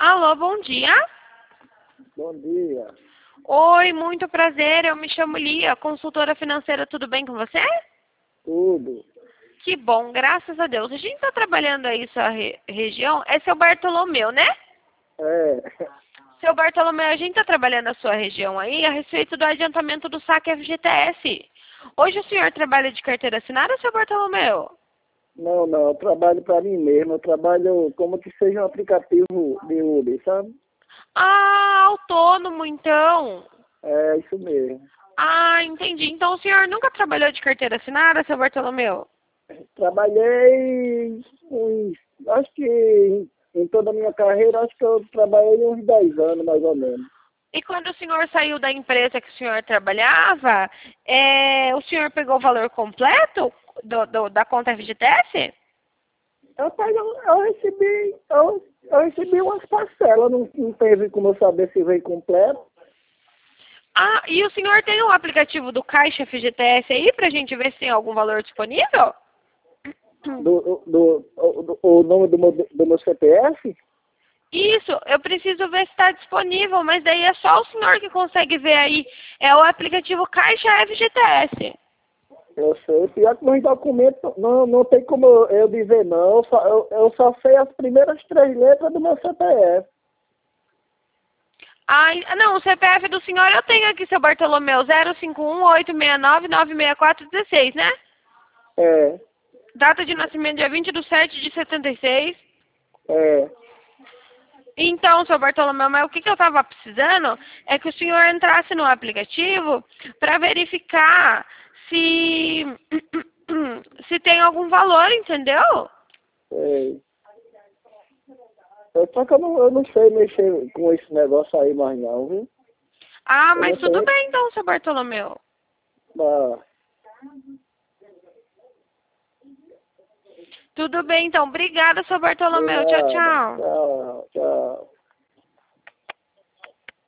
Alô, bom dia. Bom dia. Oi, muito prazer. Eu me chamo Lia, consultora financeira. Tudo bem com você? Tudo. Que bom, graças a Deus. A gente está trabalhando aí na sua região. É seu Bartolomeu, né? É. Seu Bartolomeu, a gente está trabalhando na sua região aí a respeito do adiantamento do saque FGTS. Hoje o senhor trabalha de carteira assinada, seu Bartolomeu? Não, eu trabalho para mim mesmo. Eu trabalho como que seja um aplicativo de Uber, sabe? Ah, autônomo então. É isso mesmo. Ah, entendi. Então o senhor nunca trabalhou de carteira assinada, seu Bartolomeu? Trabalhei acho que em toda a minha carreira, acho que eu trabalhei uns 10 anos, mais ou menos. E quando o senhor saiu da empresa que o senhor trabalhava, o senhor pegou o valor completo da conta FGTS? Eu recebi umas parcelas, não teve como eu saber se veio completo. Ah, e o senhor tem um aplicativo do Caixa FGTS aí pra gente ver se tem algum valor disponível? O nome do meu CPF? Isso, eu preciso ver se está disponível, mas daí é só o senhor que consegue ver aí. É o aplicativo Caixa FGTS. Eu sei, pior que nos documentos não tem como eu dizer não, eu só sei as primeiras 3 letras do meu CPF. Ai, não, o CPF do senhor eu tenho aqui, seu Bartolomeu, 051-869-964-16, né? É, Data de nascimento dia 20/7/76. é, Então, seu Bartolomeu, mas o que eu estava precisando é que o senhor entrasse no aplicativo para verificar se, se tem algum valor, entendeu? é. Só que eu não sei mexer com esse negócio aí mais não, viu? Ah, Eu mas não tudo sei. bem então, seu Bartolomeu. Ah, Tudo bem então. Obrigada, seu de Bartolomeu. Tchau, nada. tchau. Tchau, tchau.